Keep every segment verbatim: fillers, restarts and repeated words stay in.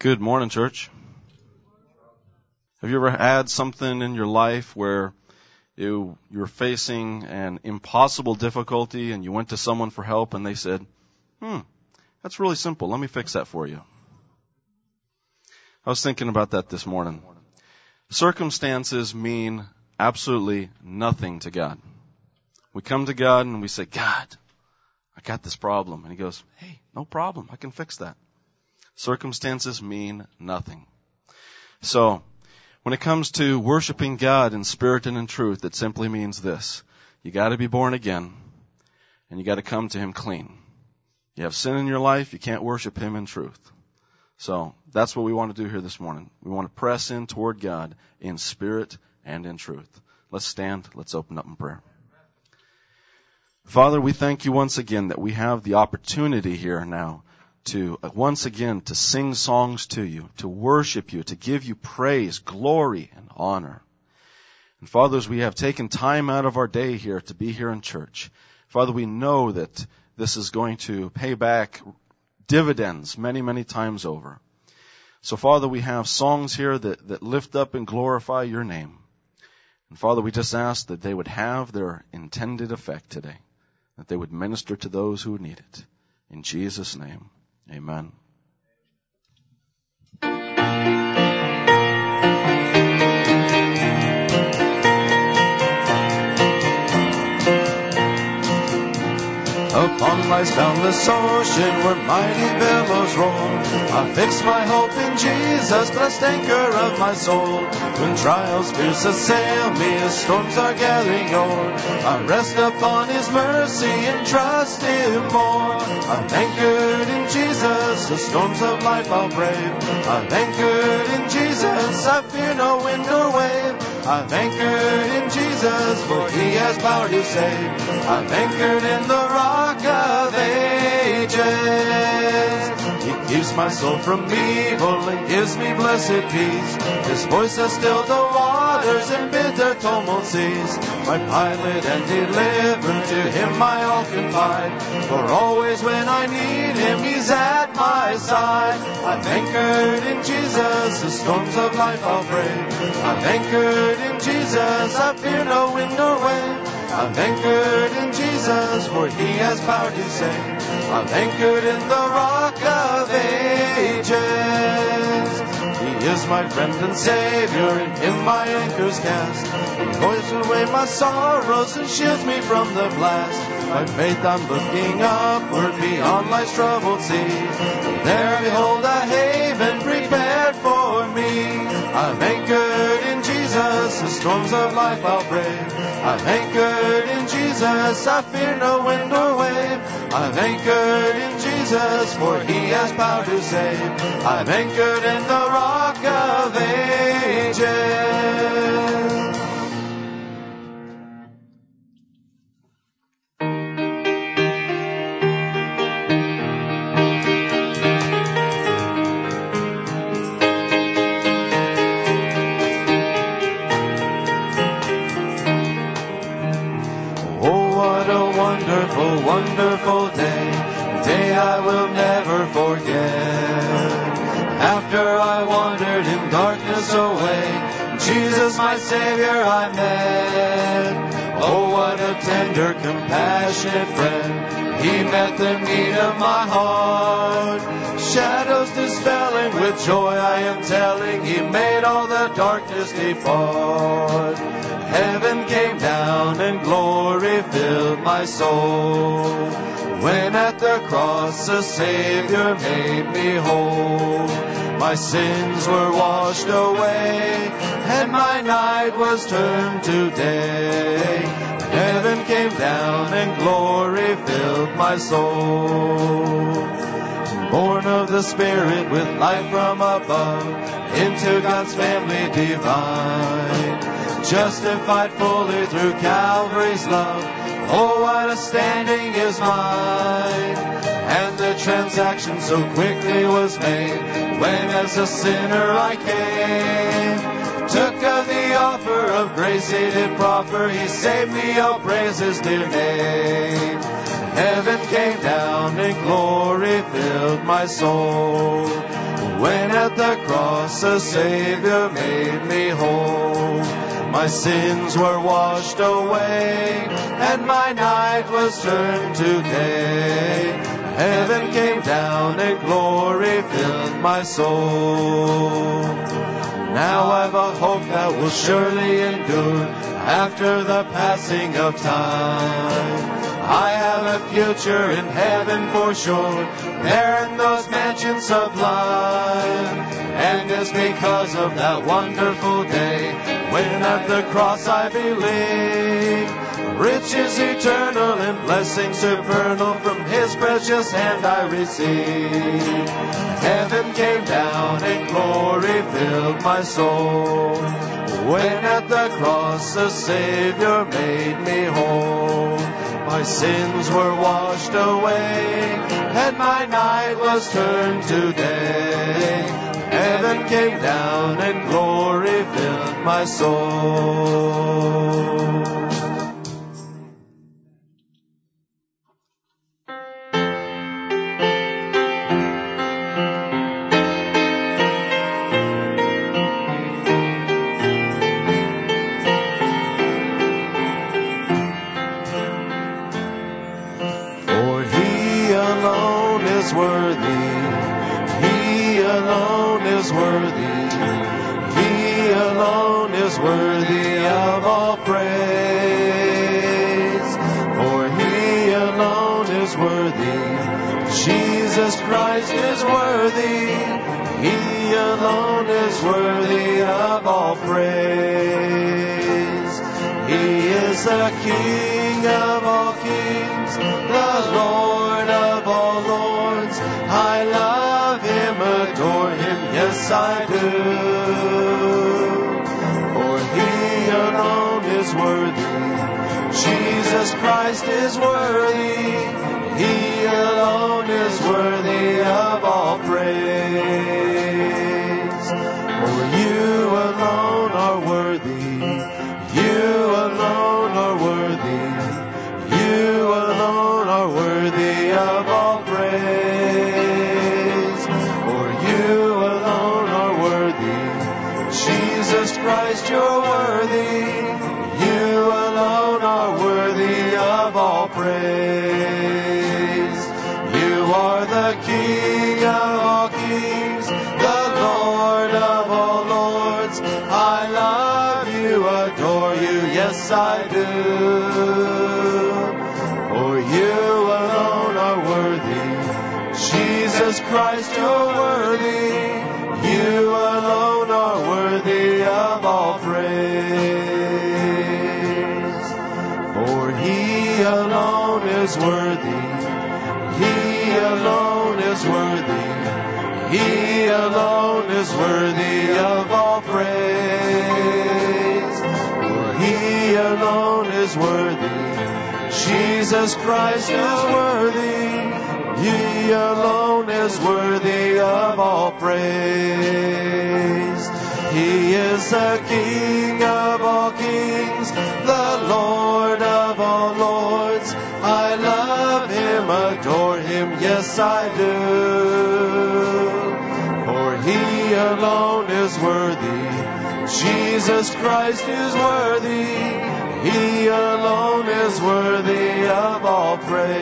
Good morning, church. Have you ever had something in your life where you you're facing an impossible difficulty and you went to someone for help and they said, hmm, that's really simple. Let me fix that for you. I was thinking about that this morning. Circumstances mean absolutely nothing to God. We come to God and we say, God, I got this problem. And he goes, hey, no problem. I can fix that. Circumstances mean nothing. So, when it comes to worshiping God in spirit and in truth, it simply means this. You got to be born again, and you got to come to Him clean. You have sin in your life, you can't worship Him in truth. So, that's what we want to do here this morning. We want to press in toward God in spirit and in truth. Let's stand, let's open up in prayer. Father, we thank you once again that we have the opportunity here now to uh, once again to sing songs to you, to worship you, to give you praise, glory, and honor. And Father, as we have taken time out of our day here to be here in church, Father, we know that this is going to pay back dividends many, many times over. So Father, we have songs here that, that lift up and glorify your name. And Father, we just ask that they would have their intended effect today, that they would minister to those who need it. In Jesus' name. Amen. Upon life's boundless ocean where mighty billows roll, I fix my hope in Jesus, blessed anchor of my soul. When trials fierce assail me as storms are gathering o'er, I rest upon His mercy and trust Him more. I'm anchored in Jesus, the storms of life I'll brave. I'm anchored in Jesus, I fear no wind or wave. I'm anchored in Jesus, for He has power to save. I'm anchored in the rock of ages. He keeps my soul from evil and gives me blessed peace. His voice has stilled the waters and bitter tumult seas. My pilot and deliverer, to Him I all confide. For always when I need Him, He's at my side. I'm anchored in Jesus, the storms of life I'll brave. I'm anchored in Jesus, I fear no wind or wave. I'm anchored in Jesus, for He has power to save. I'm anchored in the rock of ages. He is my friend and Savior, in Him my anchor's cast. He roils away my sorrows and shields me from the blast. By faith I'm looking upward beyond life's troubled sea. There behold a haven prepared for me. I'm anchored in Jesus, the storms of life I'll brave. I'm anchored in Jesus, I fear no wind or wave. I'm anchored in Jesus, for He has power to save. I'm anchored in the rock of ages. Wonderful day, day I will never forget. After I wandered in darkness away, Jesus my Savior I met. Oh, what a tender, compassionate friend. He met the need of my heart. Shadows dispelling, with joy I am telling, He made all the darkness depart. Heaven came down and glory filled my soul. When at the cross the Savior made me whole. My sins were washed away, and my night was turned to day. Heaven came down and glory filled my soul. Born of the Spirit with life from above, into God's family divine. Justified fully through Calvary's love. Oh, what a standing is mine. And the transaction so quickly was made, when as a sinner I came. Took of the offer of grace He did proffer. He saved me, oh praise His dear name. Heaven came down and glory filled my soul. When at at the cross a Savior made me whole. My sins were washed away, and my night was turned to day. Heaven came down and glory filled my soul. Now I've a hope that will surely endure after the passing of time. I have a future in heaven for sure, there in those mansions sublime. And it's because of that wonderful day when at the cross I believe. Riches eternal and blessings supernal from His precious hand I receive. Heaven came down and glory filled my soul, when at the cross the Savior made me whole. My sins were washed away, and my night was turned to day. Heaven came down and glory filled my soul. Worthy, He alone is worthy, He alone is worthy of all praise, for He alone is worthy, Jesus Christ is worthy, He alone is worthy of all praise. He is the King of all kings, the Lord of all lords. I love Him, adore Him, yes I do. For He alone is worthy, Jesus Christ is worthy, He alone is worthy of all praise. For You alone are worthy, You alone are worthy, You alone are worthy of all praise. For You alone are worthy, Jesus Christ, You're worthy, You alone are worthy of all praise. You are the King of all kings, the Lord of all lords. I love You, adore You, yes I do. For You alone are worthy, Jesus Christ, You're worthy, You alone are worthy of all praise. For He alone is worthy, He alone is worthy, He alone is worthy of all praise. For He alone is worthy, Jesus Christ is worthy, He alone is worthy of all praise. He is the King of all kings, the Lord of all lords. I love Him, adore Him, yes I do. For He alone is worthy, Jesus Christ is worthy, He alone is worthy of all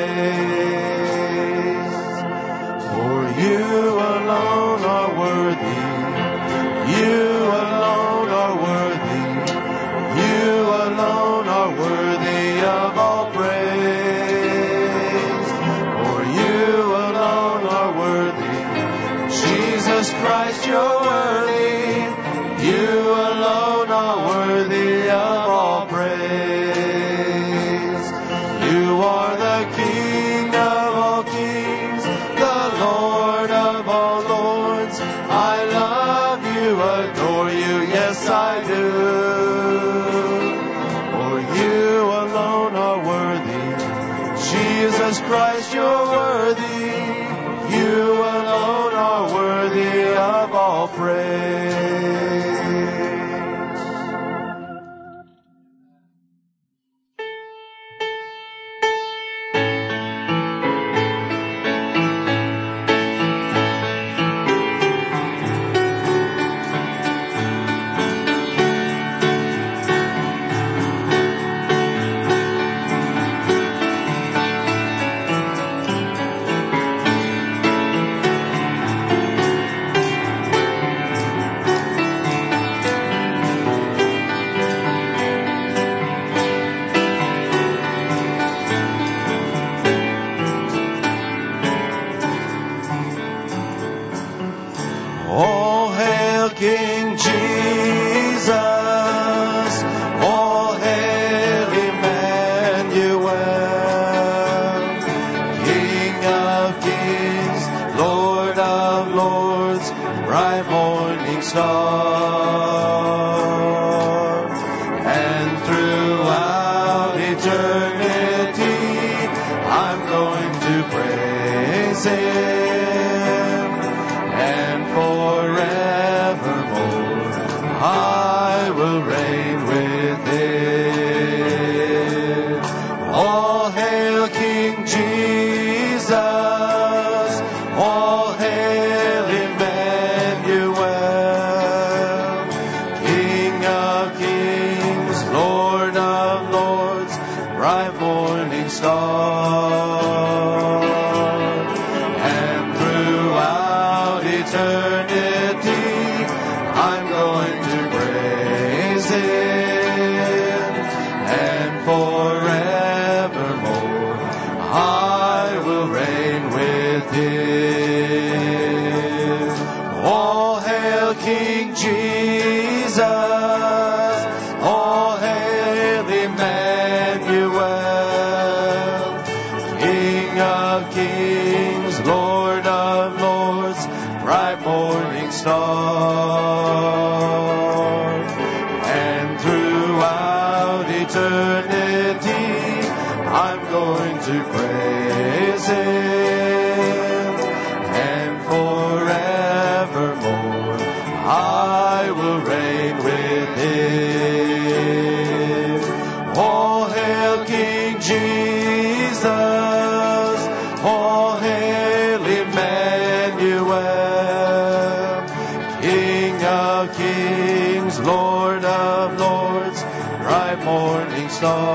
praise. For You alone are worthy, You alone are worthy, You alone are worthy of all praise. For You alone are worthy, Jesus Christ, You're worthy, You alone are worthy of all praise. You are the King of all kings, the Lord of all lords. I love You, adore You, yes I do. For You alone are worthy, Jesus Christ, You're worthy, You alone are worthy of all praise. All hail King Jesus. All hail Emmanuel. King of kings, Lord of lords, bright morning star. And throughout eternity, I'm going to praise Him. And forevermore, I will reign with Him. All hail King Jesus. All hail Emmanuel. King of kings, Lord of lords, bright morning star. And throughout eternity, I'm going to praise Him. And forevermore, I will reign with Him. All hail King Jesus. All hail Emmanuel. King of kings, Lord of lords, bright morning star. And throughout eternity, I'm going to praise Him. And forevermore, I will reign with Him. All hail King Jesus. All hail Emmanuel. King of kings, Lord of lords, bright morning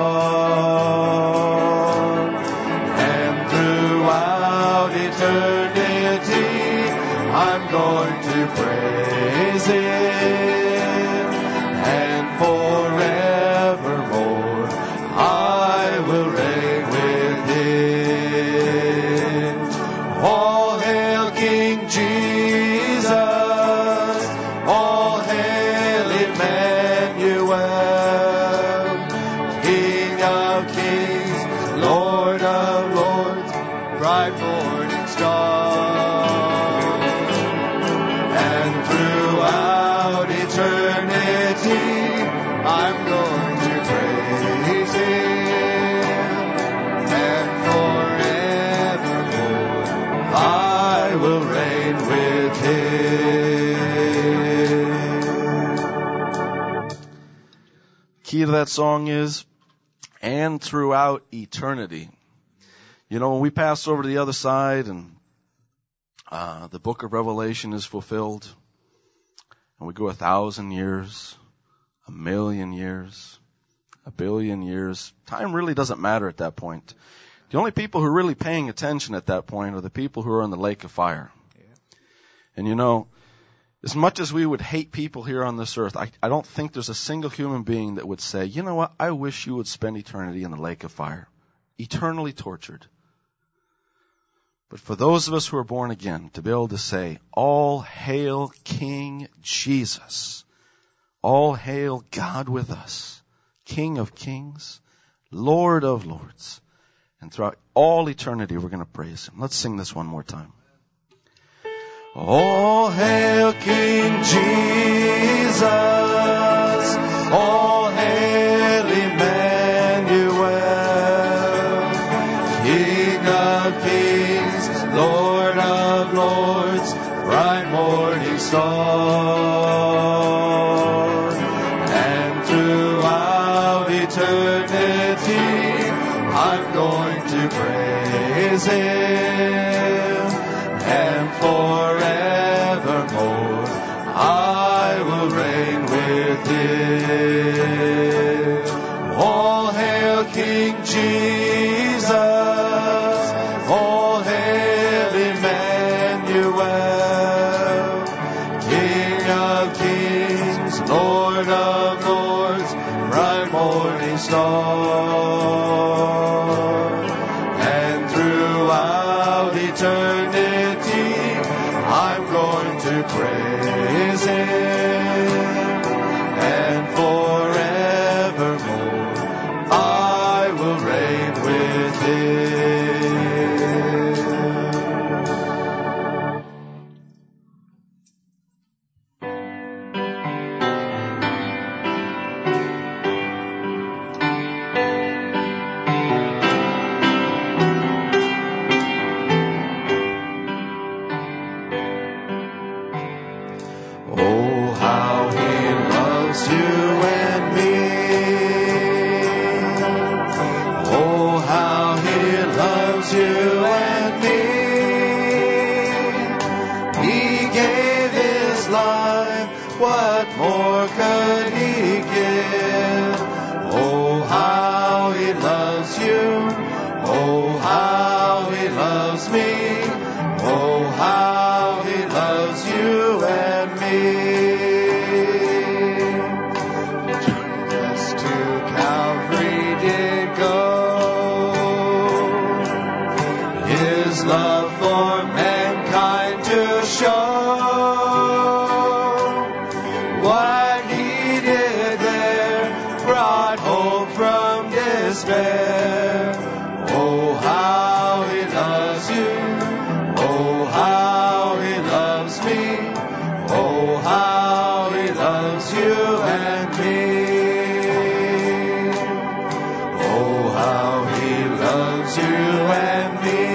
star. And throughout eternity, I'm going to praise Him. And forevermore, I will reign with Him. All hail King Jesus. All hail Emmanuel. King of kings, Lord of lords, bright morning star. And throughout eternity, I'm going to praise Him. And forevermore, I will reign with Him. Key to that song is, and throughout eternity. You know, when we pass over to the other side and uh, the book of Revelation is fulfilled, and we go a thousand years, a million years, a billion years, time really doesn't matter at that point. The only people who are really paying attention at that point are the people who are in the lake of fire. Yeah. And you know, as much as we would hate people here on this earth, I, I don't think there's a single human being that would say, you know what, I wish you would spend eternity in the lake of fire, eternally tortured. But for those of us who are born again, to be able to say, all hail King Jesus, all hail God with us, King of kings, Lord of lords, and throughout all eternity we're going to praise Him. Let's sing this one more time. All hail King Jesus. All hail Emmanuel. King of kings, Lord of lords, bright morning star. And throughout eternity, I'm going to praise Him. And forevermore, I will reign with Him. All hail King Jesus. All hail Emmanuel. King of kings, Lord of lords, bright morning star. And throughout eternity, I'm going going to praise Him, and forevermore I will reign with Him. Oh, how He loves you and me. Oh, how He loves you and me. He gave His life, what more could He give? Oh, how He loves you. Oh, how He loves me. Oh, how He loves you and me. Jesus to Calvary did go, His love for mankind to show. What He did there brought hope from despair. Oh, how He loves you. Oh, how He loves me. Oh, how He loves you and me. Oh, how He loves you and me.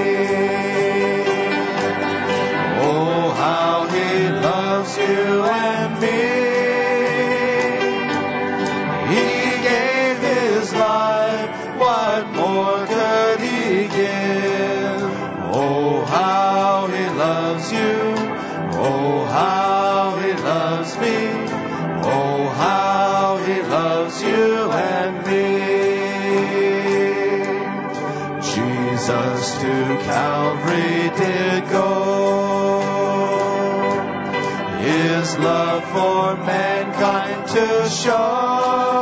Oh, how He loves you and me. He gave His life, what more could He give? Oh, how He loves you. Oh, how He loves me. Oh, how He loves you and me. Jesus to Calvary did go, His love for mankind to show.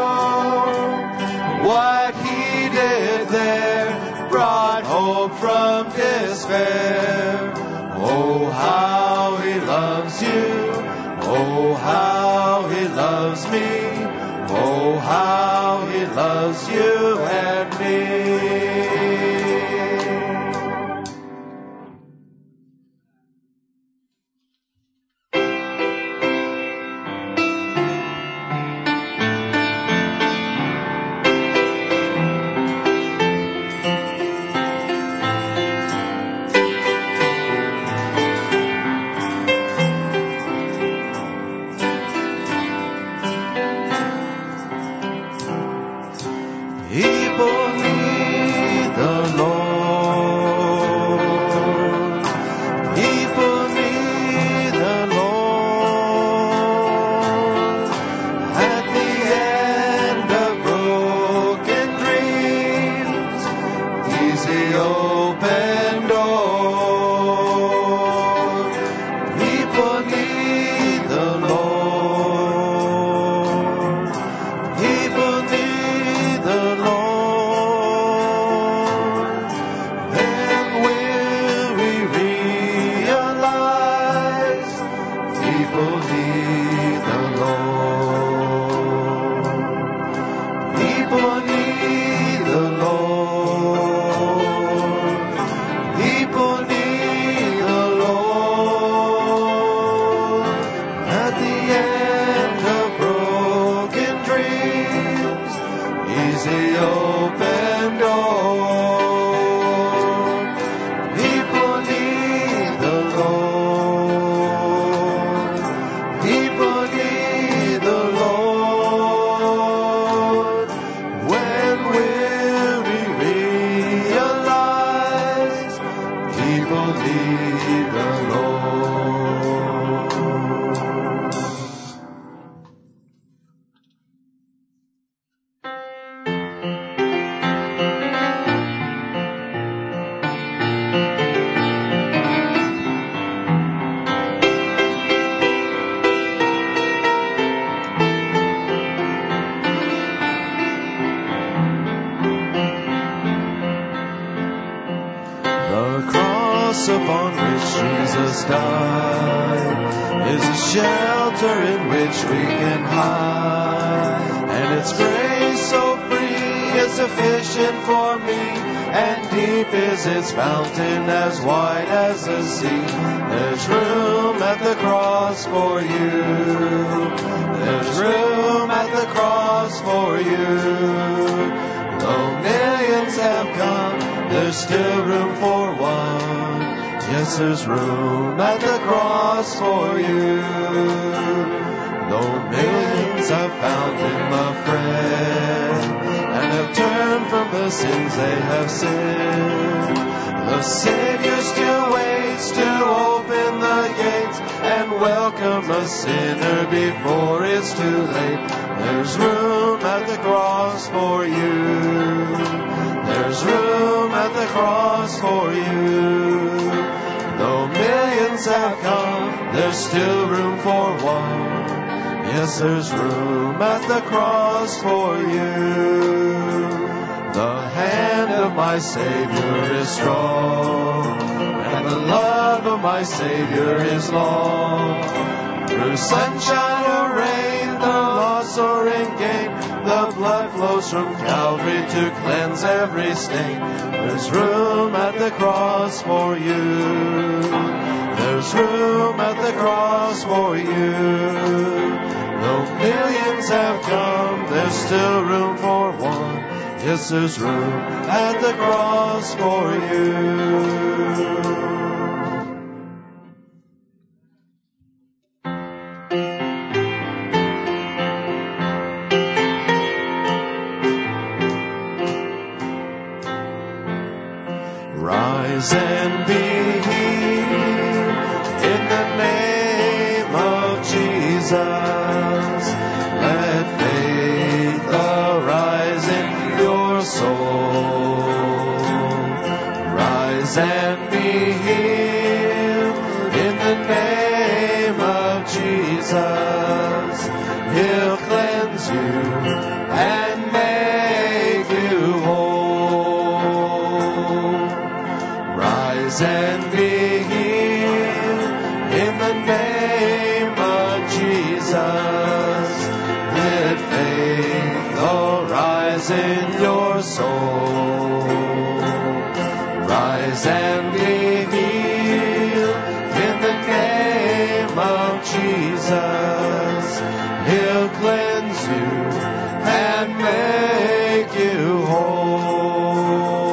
What He did there brought hope from despair. Oh, how He loves you. Oh, how He loves me. Oh, how He loves you and me. People need the Lord. People need the Lord. At the end of broken dreams, easy open door. People need the Lord. People need the Lord. Then will we realize people need the Lord. People need the Lord. People need the Lord. At the end of broken dreams, easy open door. People need the Lord. People need the Jesus died is a shelter in which we can hide. And its grace so free is sufficient for me, and deep is its fountain, as wide as the sea. There's room at the cross for you. There's room at the cross for you. Though millions have come, there's still room for one. Yes, there's room at the cross for you. Though millions have found him a friend, and have turned from the sins they have sinned, the Savior still waits to open the gates and welcome a sinner before it's too late. There's room at the cross for you. There's room at the cross for you. Though millions have come, there's still room for one. Yes, there's room at the cross for you. The hand of my Savior is strong, and the love of my Savior is long. Through sunshine or rain, the loss or in gain, the blood flows from Calvary to cleanse every stain. There's room at the cross for you. There's room at the cross for you. Though millions have come, there's still room for one. Yes, there's room at the cross for you. Rise and be healed in the name of Jesus. Let faith arise in your soul. Rise and be healed in the name of Jesus. He'll cleanse you and make you whole. Rise and be healed in the name of Jesus. Let faith arise in your soul. Rise and be healed in the name of Jesus. He'll cleanse you and make you whole.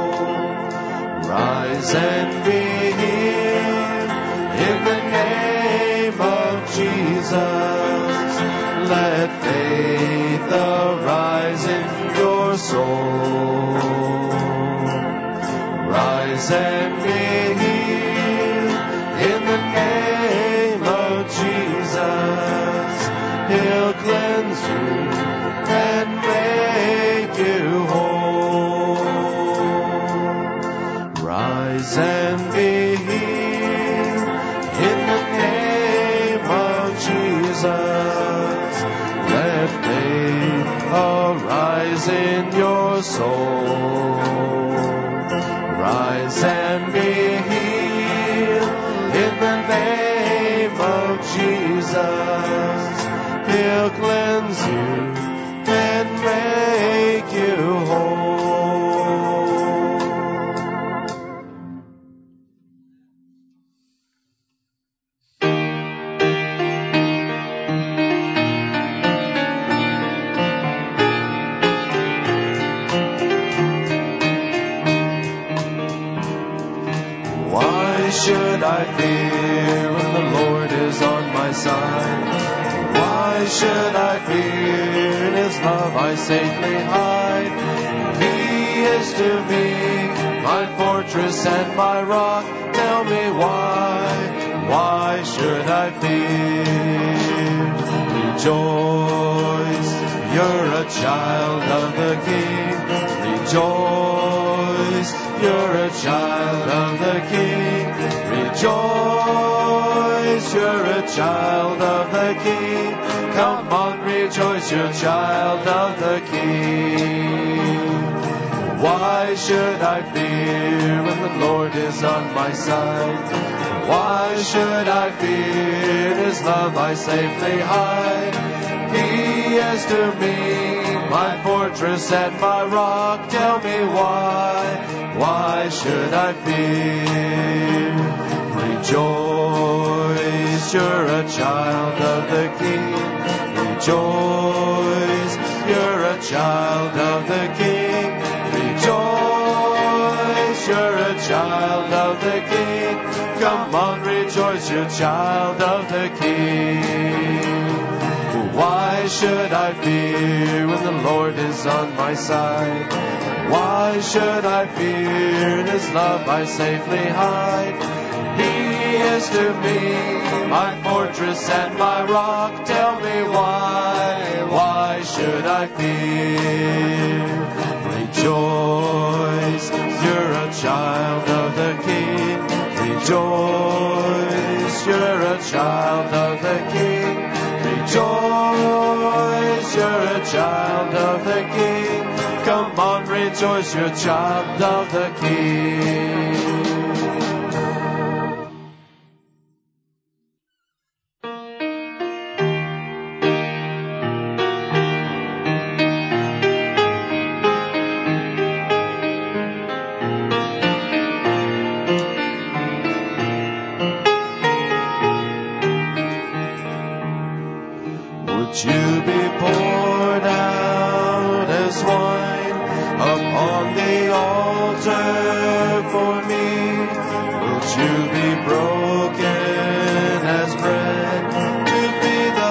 Rise and be healed in the name of Jesus. Let faith arise in your soul. Rise and be healed in the name of Jesus. He'll cleanse you and make you whole. Rise and be healed in the name of Jesus. Let faith arise in your soul. Rise and be healed in the name of Jesus. He'll cleanse you and make you whole. Why should I fear when the Lord is on my side? Why should I fear? In His love I safely hide. He is to me my fortress and my rock. Tell me why, why should I fear? Rejoice, you're a child of the King. Rejoice, you're a child of the King. Rejoice, you're a child of the King. Come on, rejoice, you're a child of the King. Why should I fear when the Lord is on my side? Why should I fear? In His love I safely hide. He is to me my fortress and my rock. Tell me why, why should I fear? Rejoice, you're a child of the King. Rejoice, you're a child of the King. Rejoice, you're a child of the King. Come on, rejoice, you're a child of the King. Why should I fear when the Lord is on my side? Why should I fear? In His love I safely hide. He is to me my fortress and my rock. Tell me why, why should I fear? Rejoice, you're a child of the King. Rejoice, you're a child of the King. Rejoice, you're a child of the King. Come on, rejoice, you're a child of the King. Would you be poured out as wine upon the altar for me? Would you be broken as bread to feed the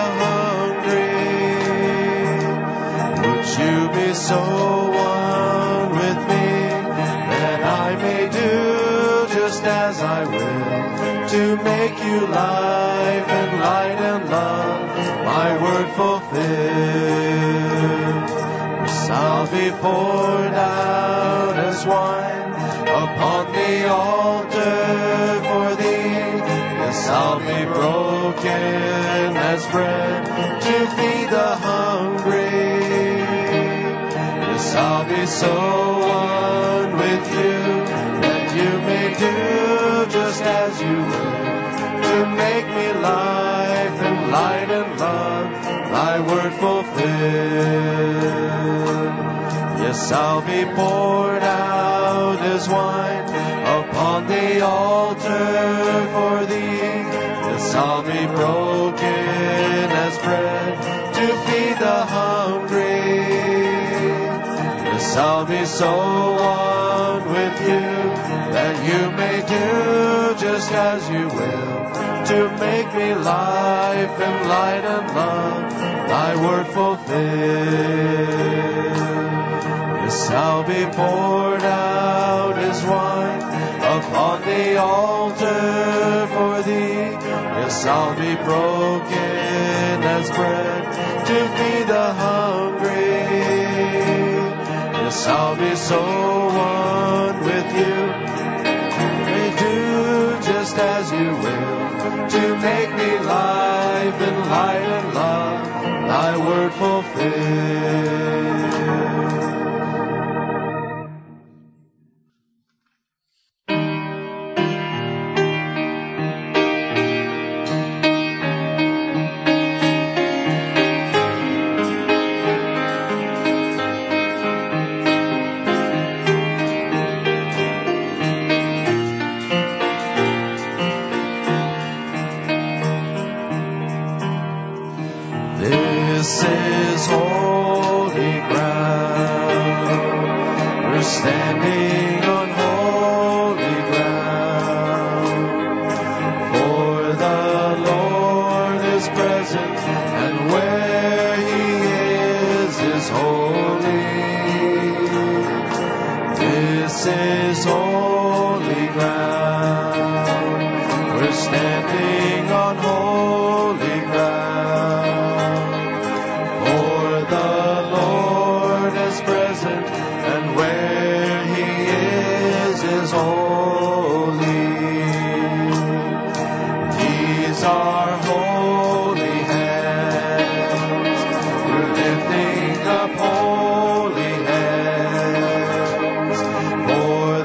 hungry? Would you be so one with me that I may do just as I will to make you life and light and love? My word fulfilled. Yes, I'll be poured out as wine upon the altar for thee. Yes, I'll be broken as bread to feed the hungry. Yes, I'll be so one with you that you may do just as you will to make me life and light and love, thy word fulfilled. Yes, I'll be poured out as wine upon the altar for thee. Yes, I'll be broken as bread to feed the hungry. Yes, I'll be so one with you that you may do just as you will to make me life and light and love, thy word fulfilled. Yes, I'll be poured out as wine upon the altar for thee. Yes, I'll be broken as bread to feed the hungry. Yes, I'll be so one with you. May do just as you will to make me life and light and love, thy word fulfilled. This is holy ground. We're standing on holy ground. For the Lord is present, and where He is is holy. This is holy ground. We're standing on holy ground. For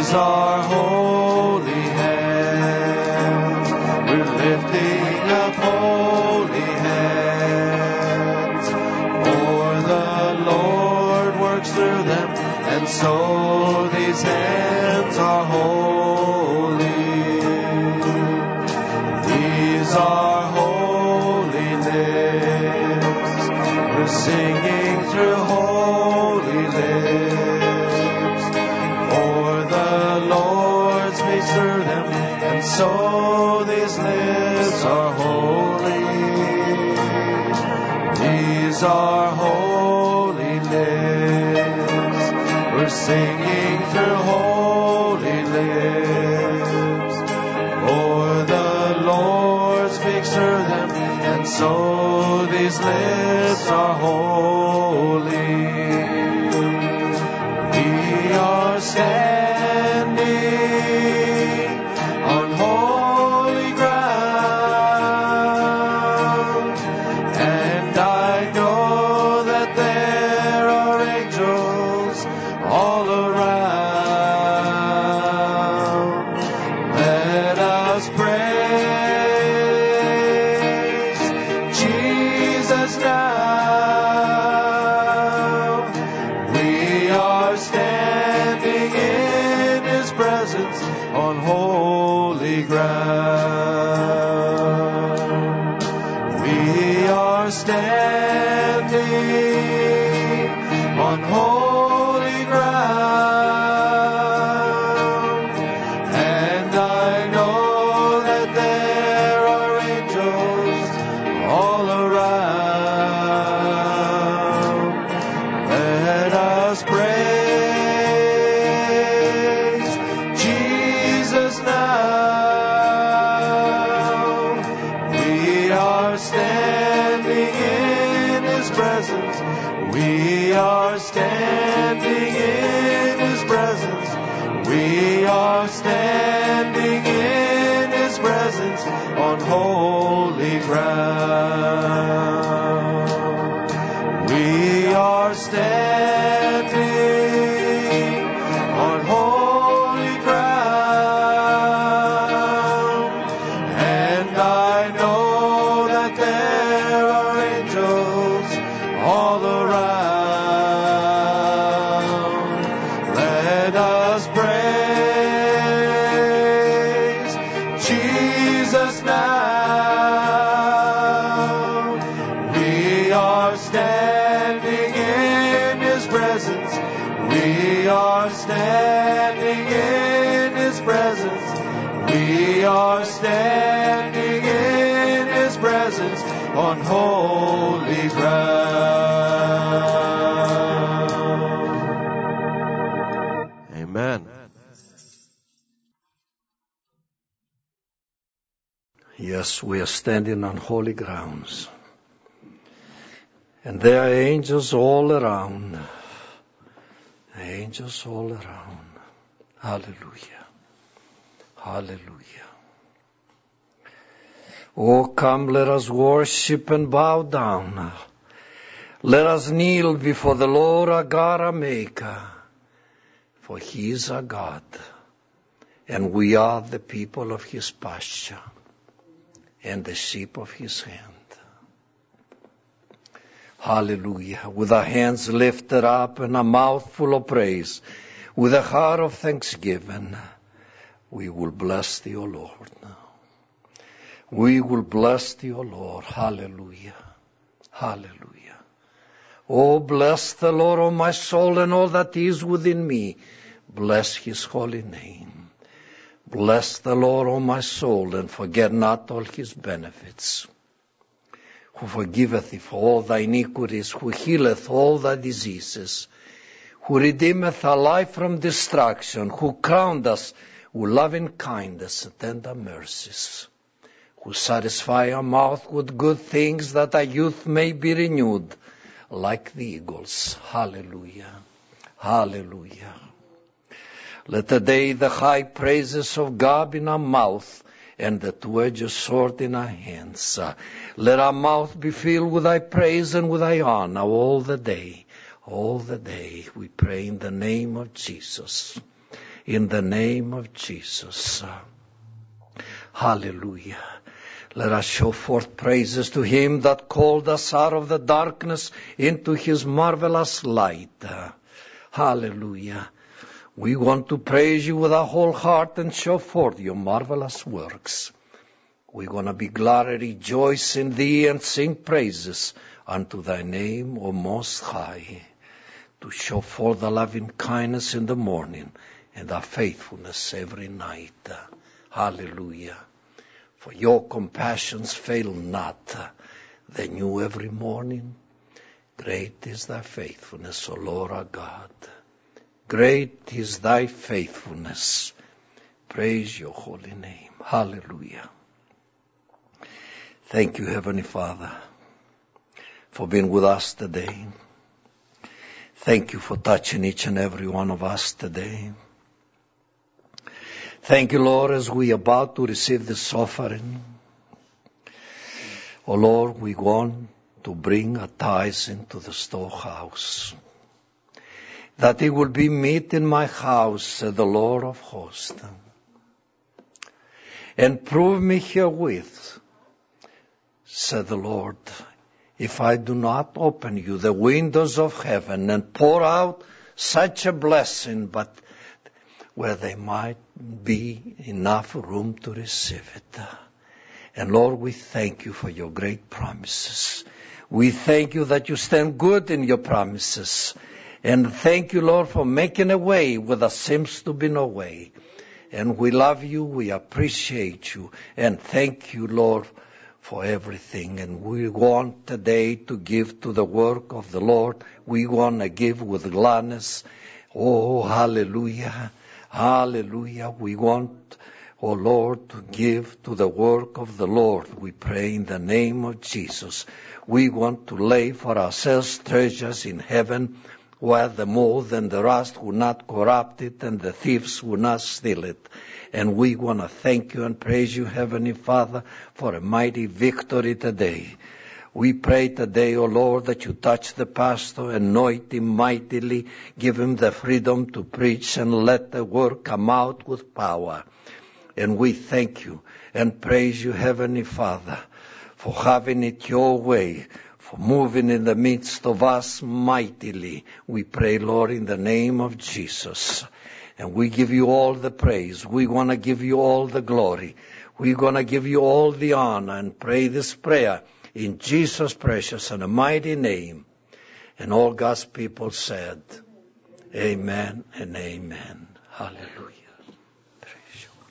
These are holy hands. We're lifting up holy hands. For the Lord works through them, and so these hands are holy. These are holy lips. We're singing through holy lips. For the Lord speaks through them, and so these lips are holy. These are holy lips. We're singing through holy lips. For the Lord speaks through them, and so these lips are holy. We are standing on holy ground, and I know that there are angels all around. Let us praise Jesus now. We are standing in His presence on holy ground. We are standing on holy ground, and I know that there are angels all around. Let us praise Jesus now. We are standing in His presence. We are standing in His presence. We are standing in His presence on holy ground. We are standing on holy ground, and I know that there are angels all around. Let us praise Jesus now. We are standing in His presence. We are standing in His presence. We are standing in His presence on holy ground. Amen. Yes, we are standing on holy grounds. And there are angels all around. Angels all around. Hallelujah. Hallelujah. Oh, come, let us worship and bow down. Let us kneel before the Lord our God, our Maker. For He is our God, and we are the people of His pasture and the sheep of His hand. Hallelujah. With our hands lifted up and a mouth full of praise, with a heart of thanksgiving, we will bless Thee, O Lord. We will bless Thee, O Lord. Hallelujah. Hallelujah. Oh, bless the Lord, O my soul, and all that is within me. Bless His holy name. Bless the Lord, O my soul, and forget not all His benefits. Who forgiveth thee for all thy iniquities, who healeth all thy diseases, who redeemeth our life from destruction, who crowned us with loving kindness and tender mercies, who satisfy our mouth with good things, that our youth may be renewed like the eagles. Hallelujah. Hallelujah. Let today the high praises of God in our mouth and the two-edged sword in our hands. Uh, let our mouth be filled with thy praise and with thy honor all the day. All the day we pray in the name of Jesus. in the name of Jesus. Hallelujah. Let us show forth praises to him that called us out of the darkness into his marvelous light. Hallelujah. We want to praise you with our whole heart and show forth your marvelous works. We're going to be glad and rejoice in thee and sing praises unto thy name, O Most High, to show forth the loving kindness in the morning and our faithfulness every night. Hallelujah. For your compassions fail not. They new every morning. Great is thy faithfulness, O Lord our God. Great is thy faithfulness. Praise your holy name. Hallelujah. Thank you, Heavenly Father, for being with us today. Thank you for touching each and every one of us today. Thank you, Lord, as we are about to receive this offering. Oh, Lord, we want to bring our tithes into the storehouse, that it will be meat in my house, said the Lord of hosts. And prove me herewith, said the Lord, if I do not open you the windows of heaven and pour out such a blessing, but where there might be enough room to receive it. And Lord, we thank you for your great promises. We thank you that you stand good in your promises. And thank you, Lord, for making a way where there seems to be no way. And we love you, we appreciate you, and thank you, Lord, for everything. And we want today to give to the work of the Lord. We want to give with gladness. Oh, hallelujah. Hallelujah. We want, oh Lord, to give to the work of the Lord. We pray in the name of Jesus. We want to lay for ourselves treasures in heaven, where the moth and the rust will not corrupt it and the thieves will not steal it. And we want to thank you and praise you, Heavenly Father, for a mighty victory today. We pray today, O Lord, that you touch the pastor, anoint him mightily, give him the freedom to preach, and let the word come out with power. And we thank you and praise you, Heavenly Father, for having it your way, for moving in the midst of us mightily. We pray, Lord, in the name of Jesus. And we give you all the praise. We want to give you all the glory. We're going to give you all the honor and pray this prayer in Jesus' precious and mighty name. And all God's people said, amen and amen. Hallelujah. Praise you.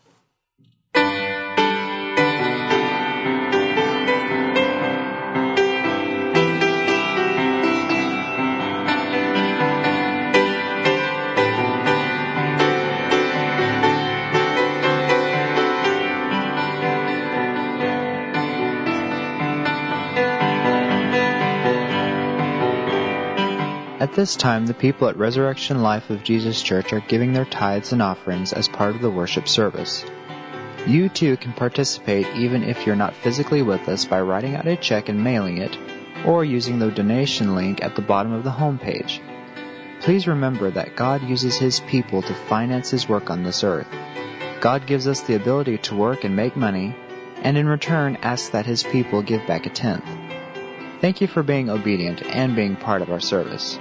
At this time, the people at Resurrection Life of Jesus Church are giving their tithes and offerings as part of the worship service. You too can participate even if you're not physically with us by writing out a check and mailing it, or using the donation link at the bottom of the homepage. Please remember that God uses His people to finance His work on this earth. God gives us the ability to work and make money, and in return asks that His people give back a tenth. Thank you for being obedient and being part of our service.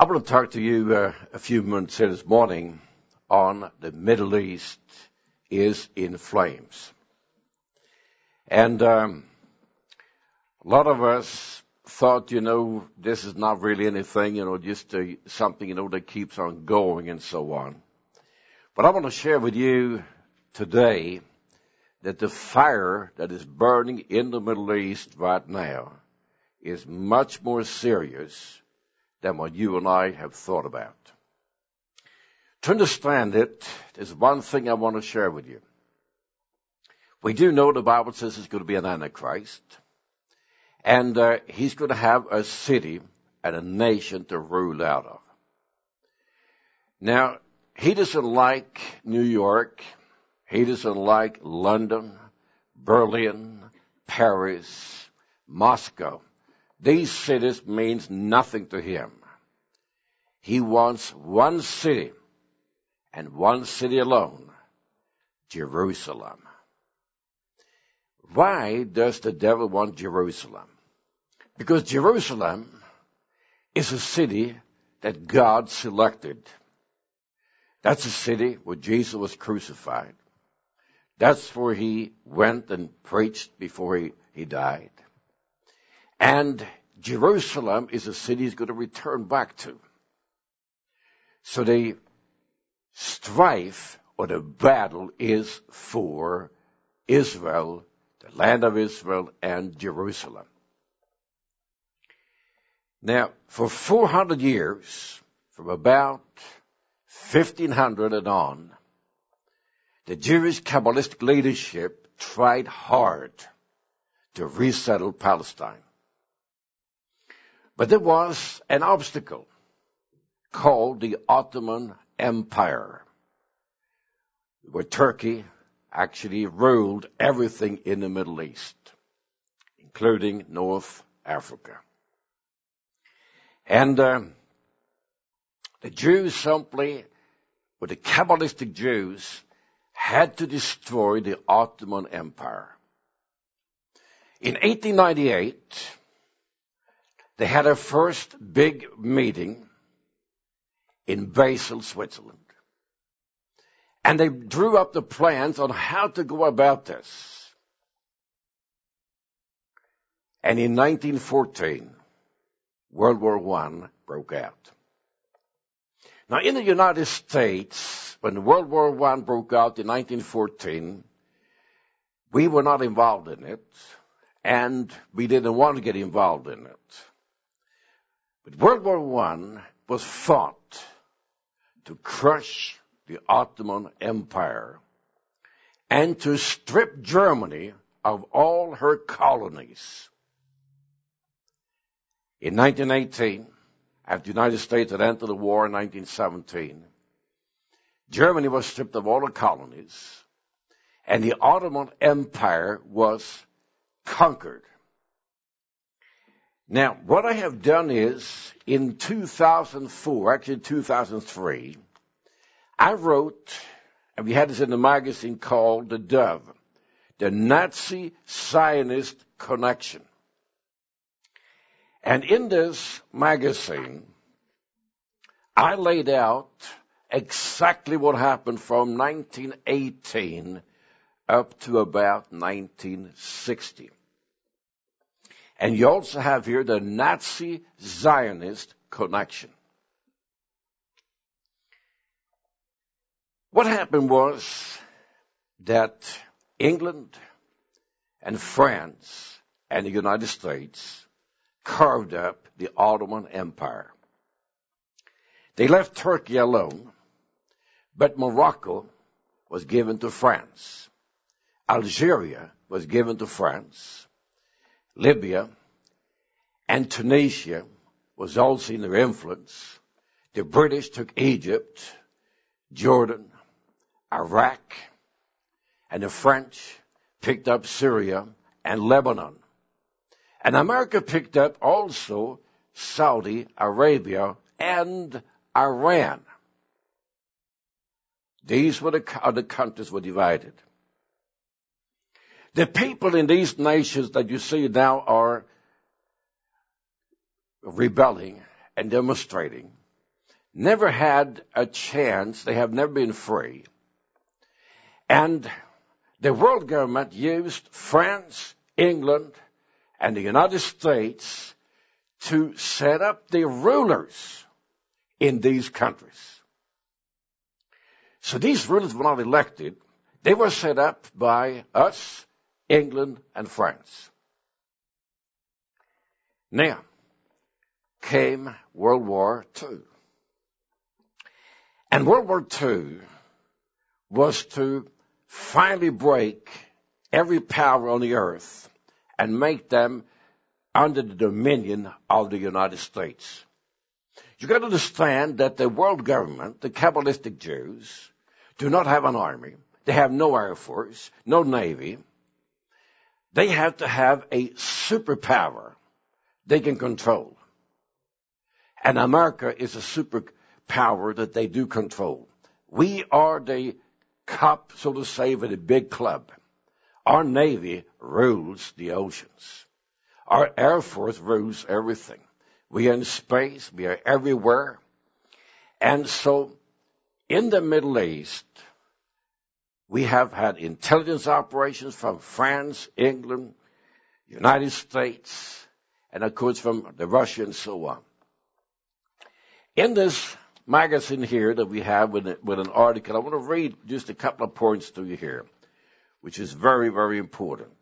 I want to talk to you uh, a few minutes here this morning on the Middle East is in flames. And um, a lot of us thought, you know, this is not really anything, you know, just uh, something, you know, that keeps on going and so on. But I want to share with you today that the fire that is burning in the Middle East right now is much more serious than what you and I have thought about. To understand it, there's one thing I want to share with you. We do know the Bible says there's going to be an Antichrist, and uh, he's going to have a city and a nation to rule out of. Now, he doesn't like New York. He doesn't like London, Berlin, Paris, Moscow. These cities means nothing to him. He wants one city, and one city alone, Jerusalem. Why does the devil want Jerusalem? Because Jerusalem is a city that God selected. That's a city where Jesus was crucified. That's where he went and preached before he, he died. And Jerusalem is a city he's going to return back to. So the strife or the battle is for Israel, the land of Israel, and Jerusalem. Now, for four hundred years, from about fifteen hundred and on, the Jewish Kabbalistic leadership tried hard to resettle Palestine. But there was an obstacle called the Ottoman Empire, where Turkey actually ruled everything in the Middle East, including North Africa. And uh, the Jews simply, or the Kabbalistic Jews, had to destroy the Ottoman Empire. In eighteen ninety-eight, they had a first big meeting in Basel, Switzerland. And they drew up the plans on how to go about this. And in nineteen fourteen, World War One broke out. Now, in the United States, when World War One broke out in nineteen fourteen, we were not involved in it, and we didn't want to get involved in it. But World War One was fought to crush the Ottoman Empire and to strip Germany of all her colonies. In nineteen eighteen, after the United States had entered the war in nineteen seventeen, Germany was stripped of all her colonies, and the Ottoman Empire was conquered. Now, what I have done is, in two thousand four, actually two thousand three, I wrote, and we had this in a magazine called The Dove, the Nazi-Zionist Connection. And in this magazine, I laid out exactly what happened from nineteen eighteen up to about nineteen sixty. And you also have here the Nazi-Zionist Connection. What happened was that England and France and the United States carved up the Ottoman Empire. They left Turkey alone, but Morocco was given to France. Algeria was given to France. Libya and Tunisia was also in their influence. The British took Egypt, Jordan, Iraq, and the French picked up Syria and Lebanon. And America picked up also Saudi Arabia and Iran. These were the, how the countries were divided. The people in these nations that you see now are rebelling and demonstrating never had a chance. They have never been free. And the world government used France, England, and the United States to set up the rulers in these countries. So these rulers were not elected. They were set up by us, England, and France. Now came World War Two. And World War Two was to finally break every power on the earth and make them under the dominion of the United States. You got to understand that the world government, the Kabbalistic Jews, do not have an army. They have no air force, no navy. They have to have a superpower they can control. And America is a superpower that they do control. We are the cup, so to say, with a big club. Our Navy rules the oceans. Our Air Force rules everything. We are in space. We are everywhere. And so in the Middle East, we have had intelligence operations from France, England, United States, and of course from the Russia and so on. In this magazine here that we have with, with an article, I want to read just a couple of points to you here, which is very, very important.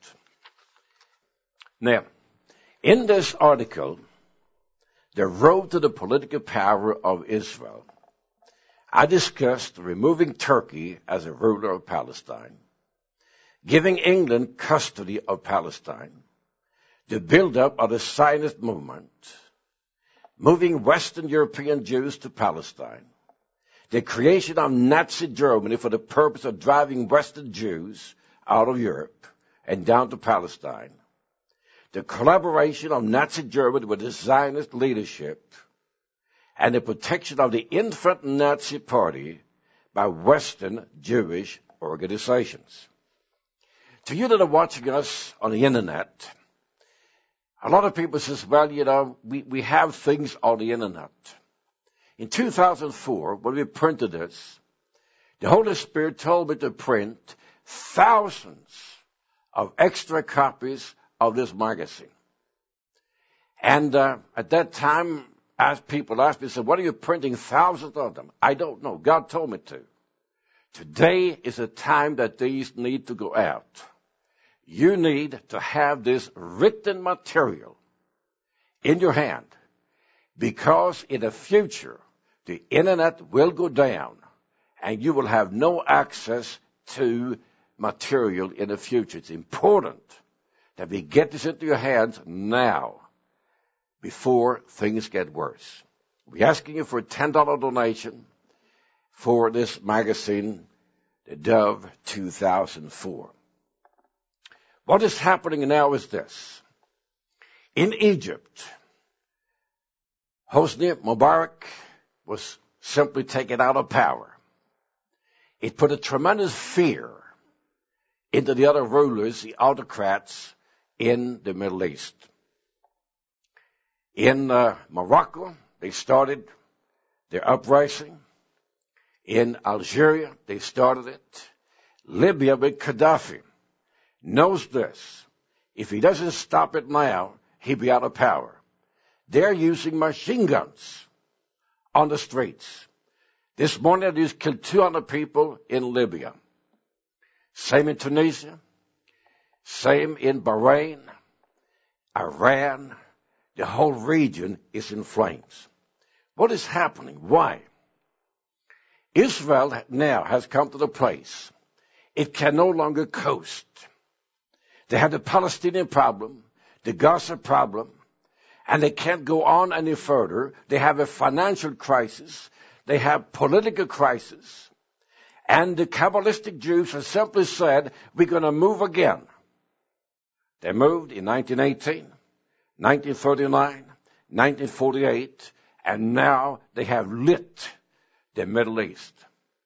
Now, in this article, The Road to the Political Power of Israel, I discussed removing Turkey as a ruler of Palestine, giving England custody of Palestine, the build-up of the Zionist movement, moving Western European Jews to Palestine, the creation of Nazi Germany for the purpose of driving Western Jews out of Europe and down to Palestine, the collaboration of Nazi Germany with the Zionist leadership, and the protection of the infant Nazi party by Western Jewish organizations. To you that are watching us on the internet, a lot of people says, well, you know, we, we have things on the internet. In two thousand four, when we printed this, the Holy Spirit told me to print thousands of extra copies of this magazine. And uh, at that time, as people asked me, said, what are you printing thousands of them? I don't know. God told me to. Today is a time that these need to go out. You need to have this written material in your hand, because in the future, the internet will go down and you will have no access to material in the future. It's important that we get this into your hands now before things get worse. We're asking you for a ten dollars donation for this magazine, The Dove two thousand four. What is happening now is this. In Egypt, Hosni Mubarak was simply taken out of power. It put a tremendous fear into the other rulers, the autocrats in the Middle East. In uh, Morocco, they started their uprising. In Algeria, they started it. Libya with Gaddafi knows this. If he doesn't stop it now, he'll be out of power. They're using machine guns on the streets. This morning, they just killed two hundred people in Libya. Same in Tunisia. Same in Bahrain, Iran. The whole region is in flames. What is happening? Why? Israel now has come to the place it can no longer coast. They have the Palestinian problem, the Gaza problem, and they can't go on any further. They have a financial crisis. They have political crisis. And the Kabbalistic Jews have simply said, we're going to move again. They moved in nineteen eighteen, nineteen thirty-nine, nineteen forty-eight, and now they have lit the Middle East.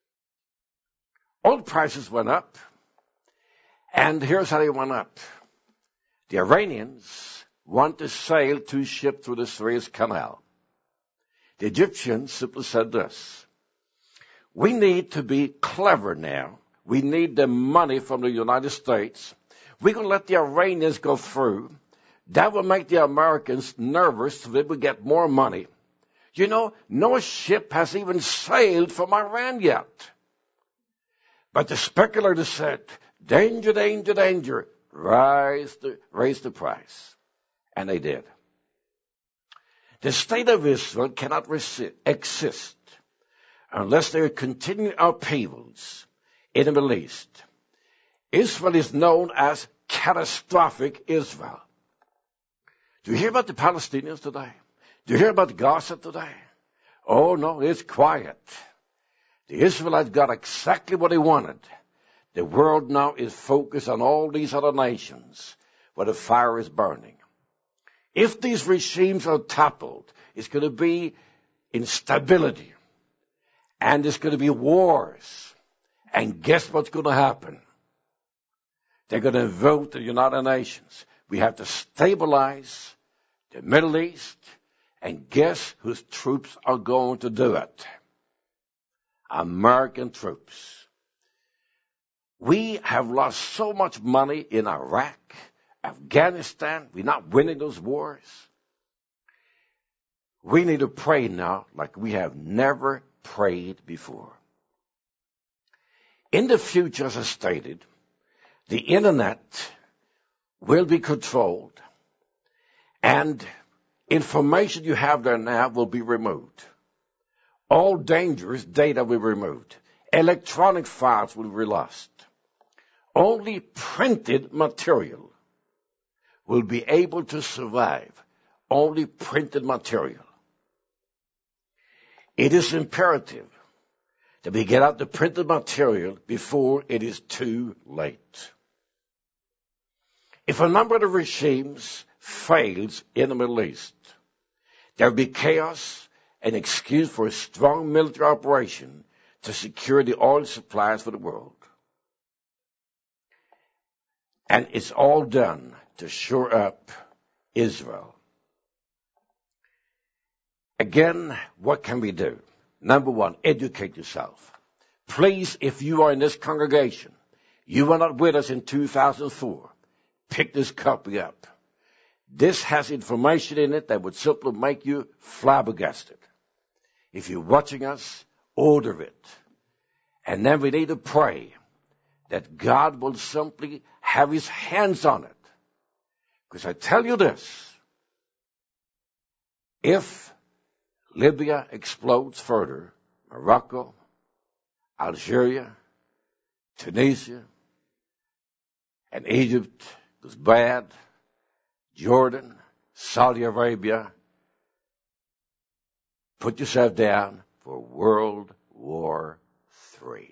Oil prices went up, and here's how they went up. The Iranians want to sail two ships through the Suez Canal. The Egyptians simply said this: we need to be clever now. We need the money from the United States. We're going to let the Iranians go through. That will make the Americans nervous so that we get more money. You know, no ship has even sailed from Iran yet. But the speculators said, danger, danger, danger, rise the, raise the price. And they did. The state of Israel cannot resi- exist unless there are continuing upheavals in the Middle East. Israel is known as catastrophic Israel. Do you hear about the Palestinians today? Do you hear about Gaza today? Oh, no, it's quiet. The Israelites got exactly what they wanted. The world now is focused on all these other nations where the fire is burning. If these regimes are toppled, it's going to be instability. And there's going to be wars. And guess what's going to happen? They're going to vote the United Nations. We have to stabilize the Middle East. And guess whose troops are going to do it? American troops. We have lost so much money in Iraq, Afghanistan. We're not winning those wars. We need to pray now like we have never prayed before. In the future, as I stated, the internet will be controlled, and information you have there now will be removed. All dangerous data will be removed. Electronic files will be lost. Only printed material will be able to survive. Only printed material. It is imperative that we get out the printed material before it is too late. If a number of the regimes fails in the Middle East, there will be chaos and excuse for a strong military operation to secure the oil supplies for the world. And it's all done to shore up Israel. Again, what can we do? Number one, educate yourself. Please, if you are in this congregation, you were not with us in two thousand four, pick this copy up. This has information in it that would simply make you flabbergasted. If you're watching us, order it. And then we need to pray that God will simply have his hands on it. Because I tell you this, if Libya explodes further, Morocco, Algeria, Tunisia, and Egypt goes bad, Jordan, Saudi Arabia, put yourself down for World War Three.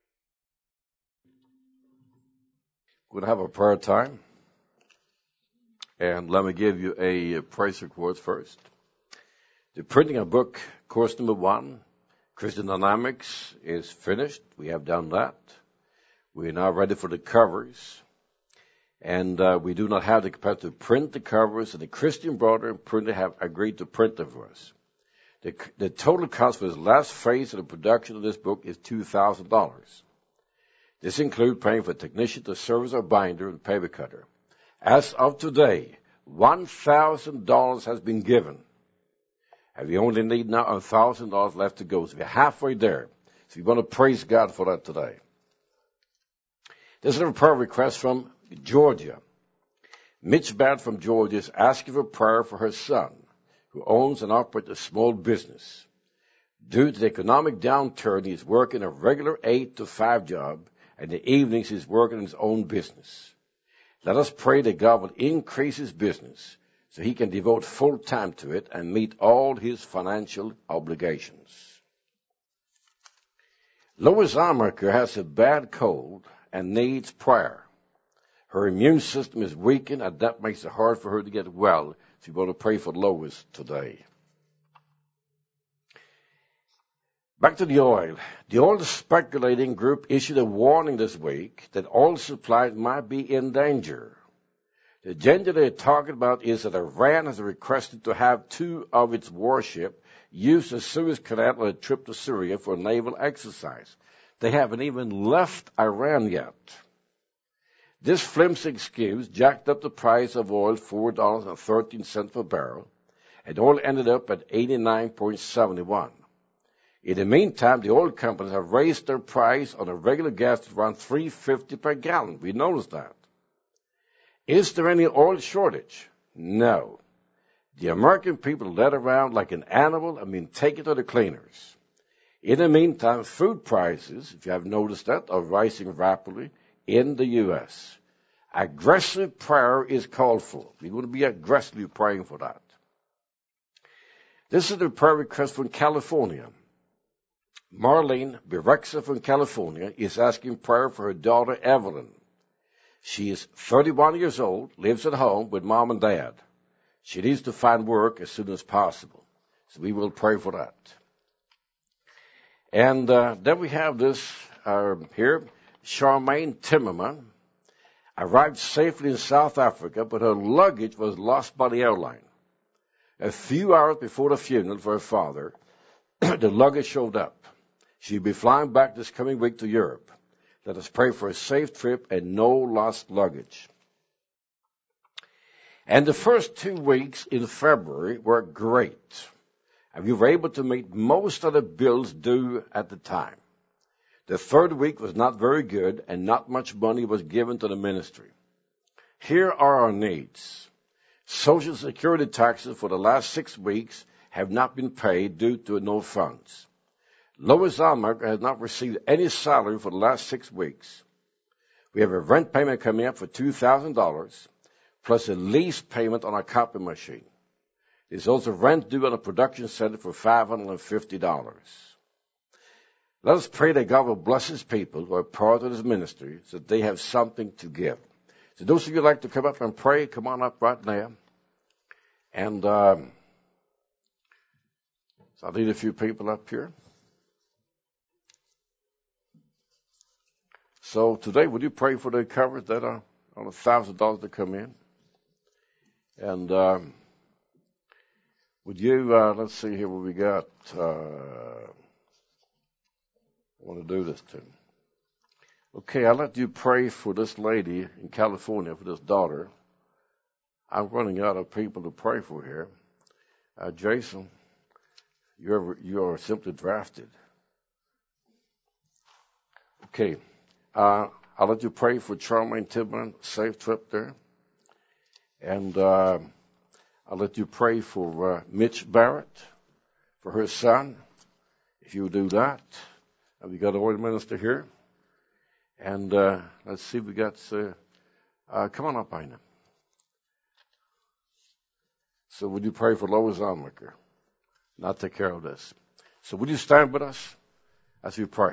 We're going to have a prayer time. And let me give you a praise report first. The printing of book, course number one, Christian Dynamics, is finished. We have done that. We are now ready for the covers. And uh, we do not have the capacity to print the covers, and the Christian Brother and printer have agreed to print them for us. The, the total cost for this last phase of the production of this book is two thousand dollars. This includes paying for a technician to service our binder and paper cutter. As of today, one thousand dollars has been given. And we only need now one thousand dollars left to go. So we're halfway there. So we want to praise God for that today. This is a prayer request from Georgia. Mitch Bad from Georgia is asking for prayer for her son, who owns and operates a small business. Due to the economic downturn, he's working a regular eight to five job, and in the evenings he's working his own business. Let us pray that God will increase his business so he can devote full time to it and meet all his financial obligations. Lois Armaker has a bad cold and needs prayer. Her immune system is weakened, and that makes it hard for her to get well. So we want to pray for Lois today. Back to the oil. The oil speculating group issued a warning this week that oil supplies might be in danger. The danger they're talking about is that Iran has requested to have two of its warships used the Suez Canal on a trip to Syria for a naval exercise. They haven't even left Iran yet. This flimsy excuse jacked up the price of oil four dollars and thirteen cents per barrel, and oil ended up at eighty-nine dollars and seventy-one cents. In the meantime, the oil companies have raised their price on a regular gas to around three dollars and fifty cents per gallon. We noticed that. Is there any oil shortage? No. The American people are led around like an animal and being taken to the cleaners. In the meantime, food prices, if you have noticed that, are rising rapidly in the U S Aggressive prayer is called for. We're going to be aggressively praying for that. This is the prayer request from California. Marlene Berexa from California is asking prayer for her daughter Evelyn. She is thirty-one years old, lives at home with mom and dad. She needs to find work as soon as possible. So we will pray for that. And uh, then we have this uh, here. Charmaine Timmerman arrived safely in South Africa, but her luggage was lost by the airline. A few hours before the funeral for her father, the luggage showed up. She'll be flying back this coming week to Europe. Let us pray for a safe trip and no lost luggage. And the first two weeks in February were great. And we were able to meet most of the bills due at the time. The third week was not very good, and not much money was given to the ministry. Here are our needs. Social Security taxes for the last six weeks have not been paid due to no funds. Lois Almacher has not received any salary for the last six weeks. We have a rent payment coming up for two thousand dollars, plus a lease payment on our copy machine. There's also rent due on a production center for five hundred fifty dollars. Let us pray that God will bless his people who are part of his ministry so that they have something to give. So those of you who like to come up and pray, come on up right now. And um, so I need a few people up here. So today, would you pray for the covers that are on a thousand dollars to come in? And um, would you, uh, let's see here what we got. Uh, I want to do this too. Okay, I'll let you pray for this lady in California, for this daughter. I'm running out of people to pray for here. Uh, Jason, you're, you are simply drafted. Okay, uh, I'll let you pray for Charmaine Tidman, safe trip there. And uh, I'll let you pray for uh, Mitch Barrett, for her son, if you do that. We got an oil minister here. And uh, let's see, we got, uh, uh, come on up, Aina. So would you pray for Lois Almacher? Not take care of this. So would you stand with us as we pray?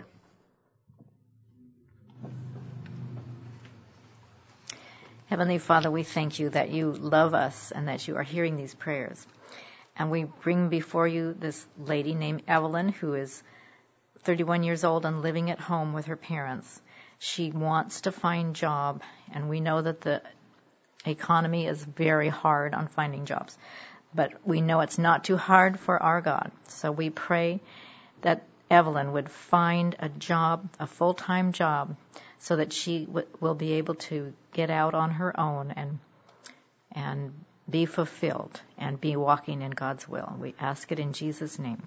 Heavenly Father, we thank you that you love us and that you are hearing these prayers. And we bring before you this lady named Evelyn, who is thirty-one years old and living at home with her parents. She wants to find a job, and we know that the economy is very hard on finding jobs. But we know it's not too hard for our God. So we pray that Evelyn would find a job, a full-time job, so that she w- will be able to get out on her own and and be fulfilled and be walking in God's will. We ask it in Jesus' name.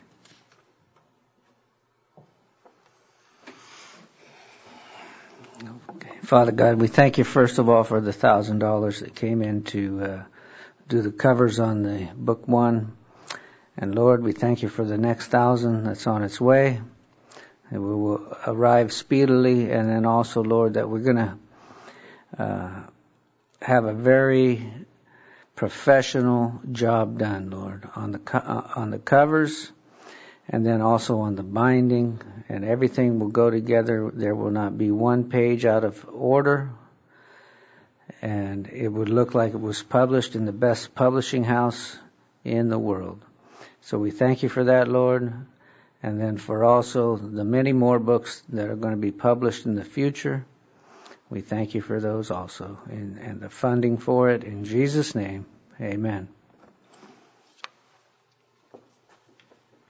Okay. Father God, we thank you first of all for the thousand dollars that came in to uh, do the covers on the book one. And Lord, we thank you for the next thousand that's on its way. And we will arrive speedily. And then also, Lord, that we're going to uh, have a very professional job done, Lord, on the co- uh, on the covers. And then also on the binding, and everything will go together. There will not be one page out of order. And it would look like it was published in the best publishing house in the world. So we thank you for that, Lord. And then for also the many more books that are going to be published in the future. We thank you for those also. And, and the funding for it. In Jesus' name, amen.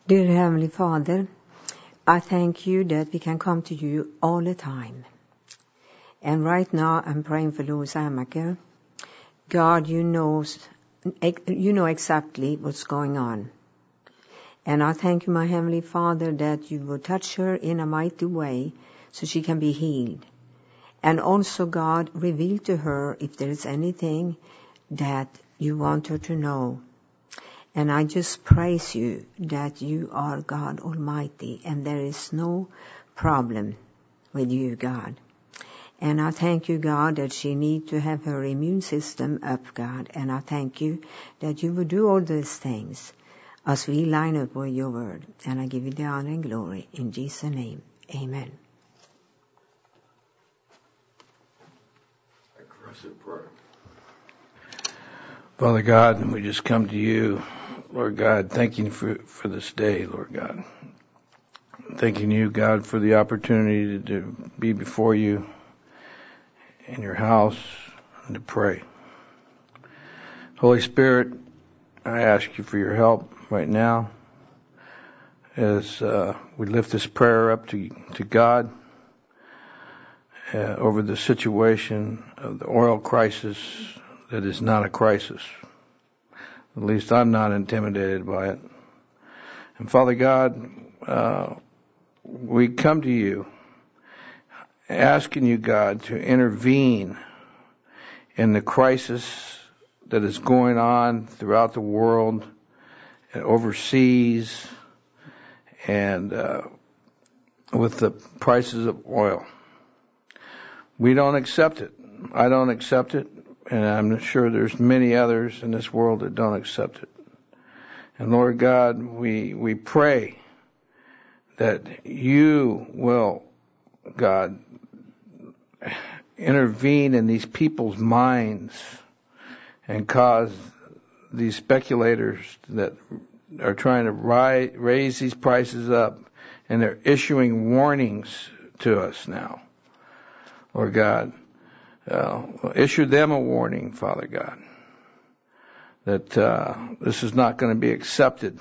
Dear Heavenly Father, I thank you that we can come to you all the time. And right now I'm praying for Louis Amaker. God, you knows, you know exactly what's going on. And I thank you, my Heavenly Father, that you will touch her in a mighty way so she can be healed. And also, God, reveal to her if there is anything that you want her to know. And I just praise you that you are God Almighty and there is no problem with you, God. And I thank you, God, that she needs to have her immune system up, God. And I thank you that you will do all these things as we line up with your word. And I give you the honor and glory in Jesus' name. Amen. Father God, we just come to you, Lord God, thanking you for, for this day, Lord God. Thanking you, God, for the opportunity to, to be before you in your house and to pray. Holy Spirit, I ask you for your help right now as uh, we lift this prayer up to, to God uh, over the situation of the oil crisis that is not a crisis. At least I'm not intimidated by it. And Father God, uh, we come to you asking you, God, to intervene in the crisis that is going on throughout the world and overseas and uh, with the prices of oil. We don't accept it. I don't accept it. And I'm sure there's many others in this world that don't accept it. And Lord God, we we pray that you will, God, intervene in these people's minds and cause these speculators that are trying to rise, raise these prices up, and they're issuing warnings to us now, Lord God. Uh, issue them a warning, Father God, that uh, this is not going to be accepted.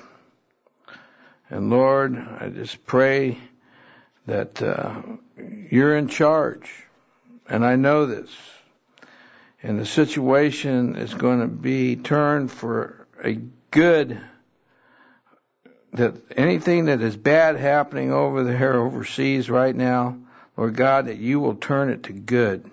And Lord, I just pray that uh, you're in charge, and I know this, and the situation is going to be turned for a good, that anything that is bad happening over there overseas right now, Lord God, that you will turn it to good.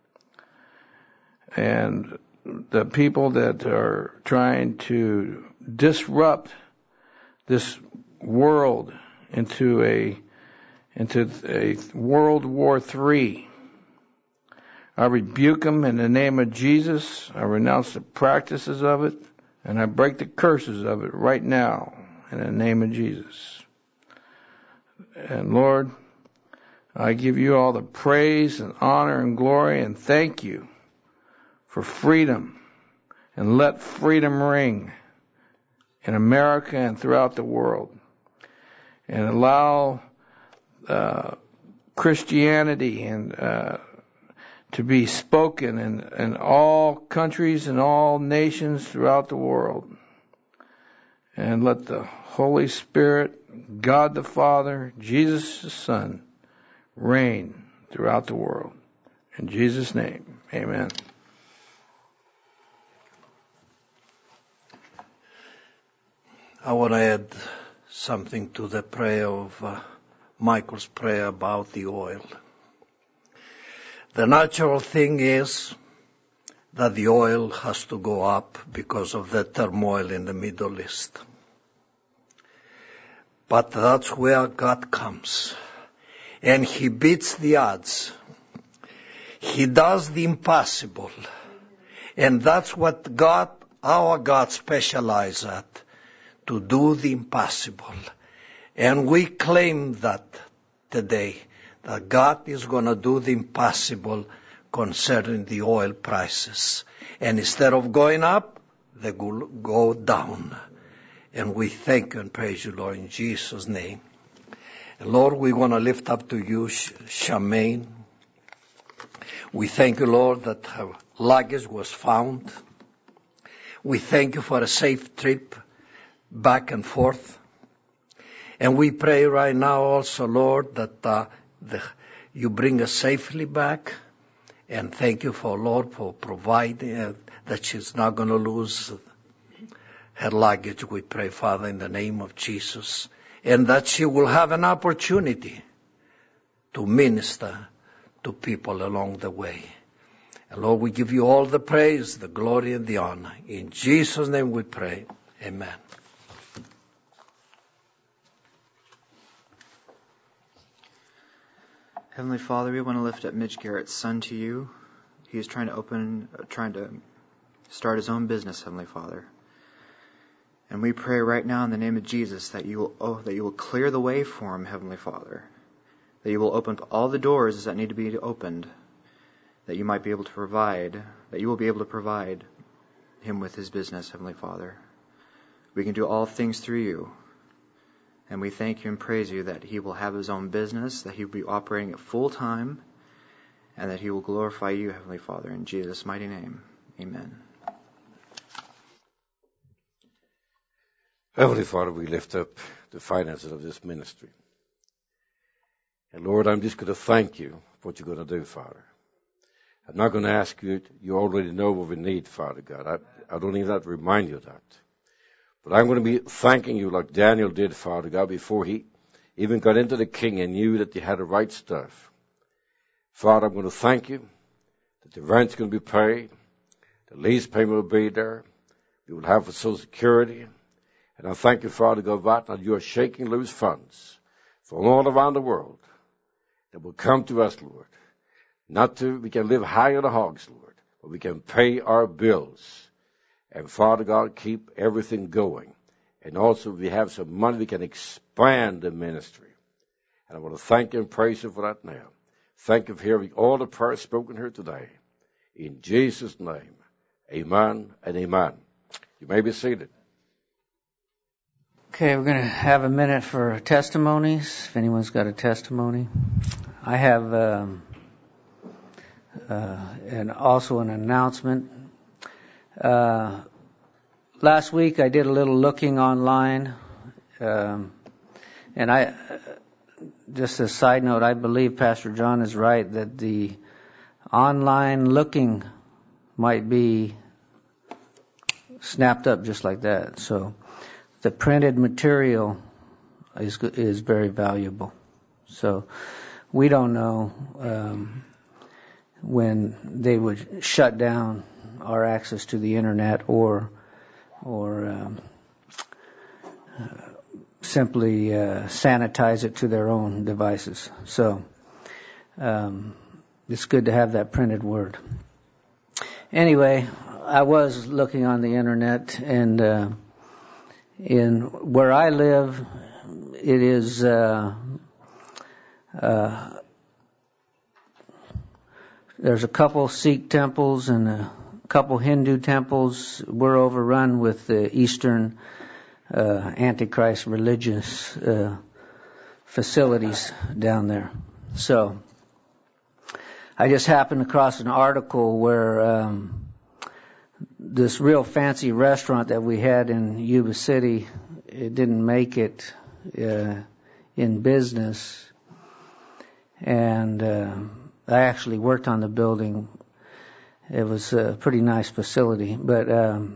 And the people that are trying to disrupt this world into a into a World War Three, I rebuke them in the name of Jesus. I renounce the practices of it, and I break the curses of it right now in the name of Jesus. And Lord, I give you all the praise and honor and glory and thank you for freedom, and let freedom ring in America and throughout the world, and allow uh, Christianity and uh, to be spoken in, in all countries and all nations throughout the world, and let the Holy Spirit, God the Father, Jesus the Son, reign throughout the world. In Jesus' name, amen. I want to add something to the prayer of uh, Michael's prayer about the oil. The natural thing is that the oil has to go up because of the turmoil in the Middle East. But that's where God comes. And He beats the odds. He does the impossible. And that's what God, our God, specializes at. To do the impossible. And we claim that today, that God is going to do the impossible concerning the oil prices. And instead of going up, they will go down. And we thank you and praise you, Lord, in Jesus' name. And Lord, we want to lift up to you Charmaine. We thank you, Lord, that her luggage was found. We thank you for a safe trip back and forth. And we pray right now also, Lord, that uh, the, you bring us safely back. And thank you for, Lord, for providing uh, that she's not going to lose her luggage. We pray, Father, in the name of Jesus. And that she will have an opportunity to minister to people along the way. And Lord, we give you all the praise, the glory, and the honor. In Jesus' name we pray. Amen. Heavenly Father, we want to lift up Mitch Garrett's son to you. He is trying to open, uh, trying to start his own business, Heavenly Father. And we pray right now in the name of Jesus that you will, oh, that you will clear the way for him, Heavenly Father. That you will open all the doors that need to be opened. That you might be able to provide, that you will be able to provide him with his business, Heavenly Father. We can do all things through you. And we thank you and praise you that he will have his own business, that he will be operating at full time, and that he will glorify you, Heavenly Father, in Jesus' mighty name. Amen. Heavenly Father, we lift up the finances of this ministry. And Lord, I'm just going to thank you for what you're going to do, Father. I'm not going to ask you, you already know what we need, Father God. I, I don't even have to remind you of that. But I'm going to be thanking you like Daniel did, Father God, before he even got into the king and knew that he had the right stuff. Father, I'm going to thank you that the rent's going to be paid, the lease payment will be there, you will have for Social Security. And I thank you, Father God, that you are shaking loose funds from all around the world that will come to us, Lord. Not to, we can live high on the hogs, Lord, but we can pay our bills. And Father God, keep everything going. And also, if we have some money, we can expand the ministry. And I want to thank you and praise you for that now. Thank you for hearing all the prayers spoken here today. In Jesus' name, amen and amen. You may be seated. Okay, we're going to have a minute for testimonies, if anyone's got a testimony. I have um, uh, and also an announcement. Uh, last week I did a little looking online, um, and I, just a side note, I believe Pastor John is right that the online looking might be snapped up just like that. So the printed material is is very valuable. So we don't know um, when they would shut down our access to the internet, or or um, uh, simply uh, sanitize it to their own devices. So um, it's good to have that printed word. Anyway, I was looking on the internet, and uh, in where I live, it is uh, uh, there's a couple Sikh temples and a couple Hindu temples. We're overrun with the Eastern uh, Antichrist religious uh, facilities down there. So I just happened across an article where um, this real fancy restaurant that we had in Yuba City, it didn't make it uh, in business. And uh, I actually worked on the building. It was a pretty nice facility, but um,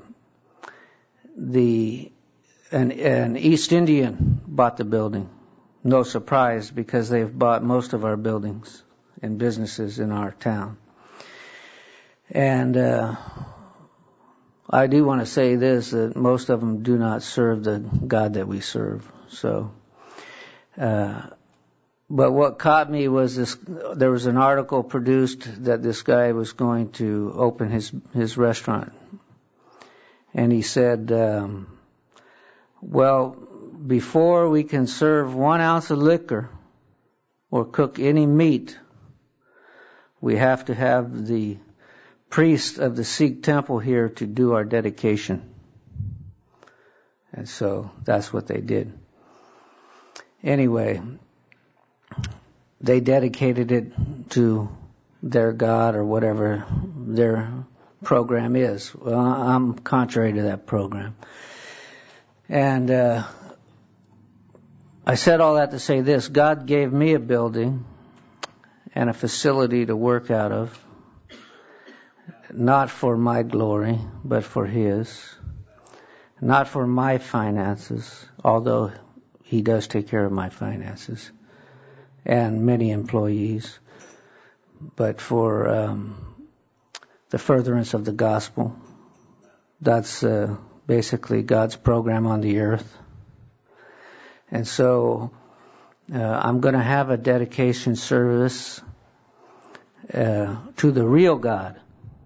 the an, an East Indian bought the building. No surprise, because they've bought most of our buildings and businesses in our town. And uh, I do want to say this, that most of them do not serve the God that we serve. So, uh, but what caught me was this, there was an article produced that this guy was going to open his, his restaurant. And he said, um, well, before we can serve one ounce of liquor or cook any meat, we have to have the priest of the Sikh temple here to do our dedication. And so that's what they did. Anyway, they dedicated it to their God or whatever their program is. Well, I'm contrary to that program. And uh, I said all that to say this. God gave me a building and a facility to work out of, not for my glory, but for His. Not for my finances, although He does take care of my finances and many employees, but for um, the furtherance of the gospel. That's uh, basically God's program on the earth. And so uh, I'm going to have a dedication service uh, to the real God.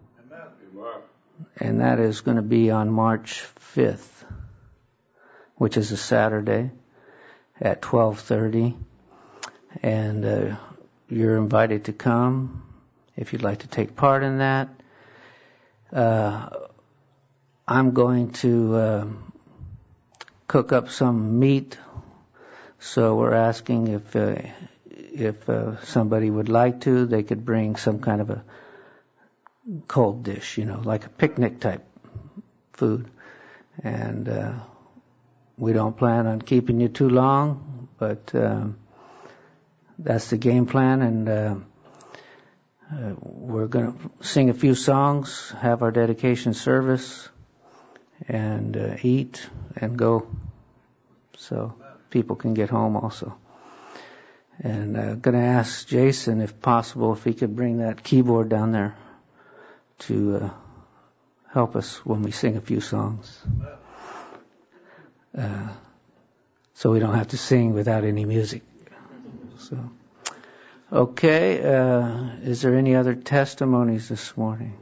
And that is going to be on March fifth, which is a Saturday at twelve thirty. And uh, you're invited to come if you'd like to take part in that. Uh, I'm going to uh, cook up some meat. So we're asking if uh, if uh, somebody would like to, they could bring some kind of a cold dish, you know, like a picnic type food. And uh, we don't plan on keeping you too long, but um, that's the game plan. And uh, uh, we're going to sing a few songs, have our dedication service, and uh, eat and go. So people can get home also. And uh, going to ask Jason, if possible, if he could bring that keyboard down there to uh, help us when we sing a few songs. Uh, so we don't have to sing without any music. So, okay, uh, is there any other testimonies this morning?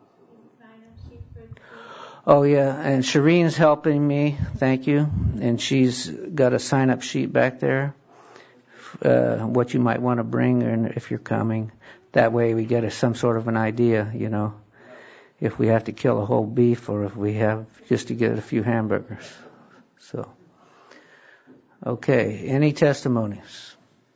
Oh, yeah, and Shireen's helping me, thank you. And she's got a sign-up sheet back there, uh, what you might want to bring and if you're coming. That way we get a, some sort of an idea, you know, if we have to kill a whole beef or if we have just to get a few hamburgers. So, okay, any testimonies?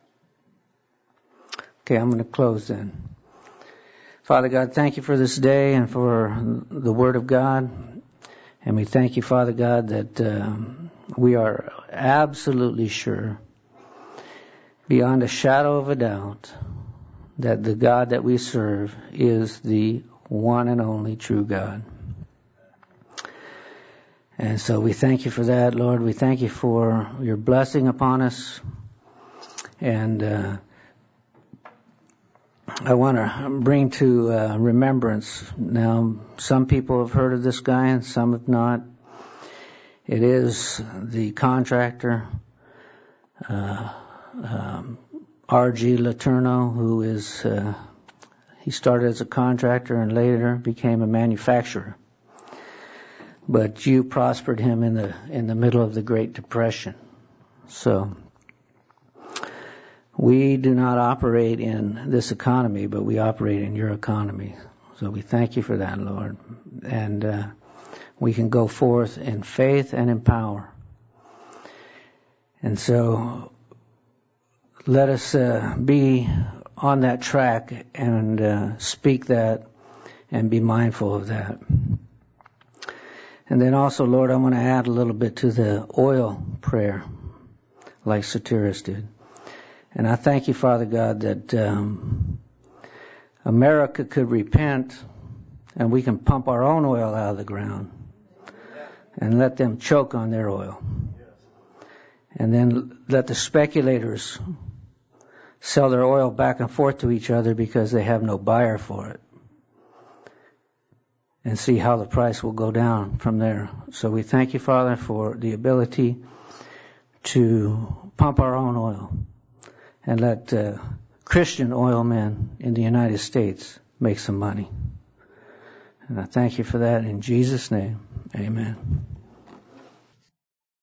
Okay, I'm going to close then. Father God, thank you for this day and for the Word of God. And we thank you, Father God, that um, we are absolutely sure, beyond a shadow of a doubt, that the God that we serve is the one and only true God. And so we thank you for that, Lord. We thank you for your blessing upon us. And uh, I want to bring to uh, remembrance, now some people have heard of this guy and some have not. It is the contractor, uh, um, R G Letourneau, who is, uh, he started as a contractor and later became a manufacturer. But you prospered him in the in the middle of the Great Depression. So we do not operate in this economy, but we operate in your economy. So we thank you for that, Lord. And uh, we can go forth in faith and in power. And so let us uh, be on that track and uh, speak that and be mindful of that. And then also, Lord, I want to add a little bit to the oil prayer, like Soteris did. And I thank you, Father God, that um, America could repent and we can pump our own oil out of the ground and let them choke on their oil. And then let the speculators sell their oil back and forth to each other because they have no buyer for it. And see how the price will go down from there. So we thank you, Father, for the ability to pump our own oil and let uh, Christian oil men in the United States make some money. And I thank you for that in Jesus' name. Amen.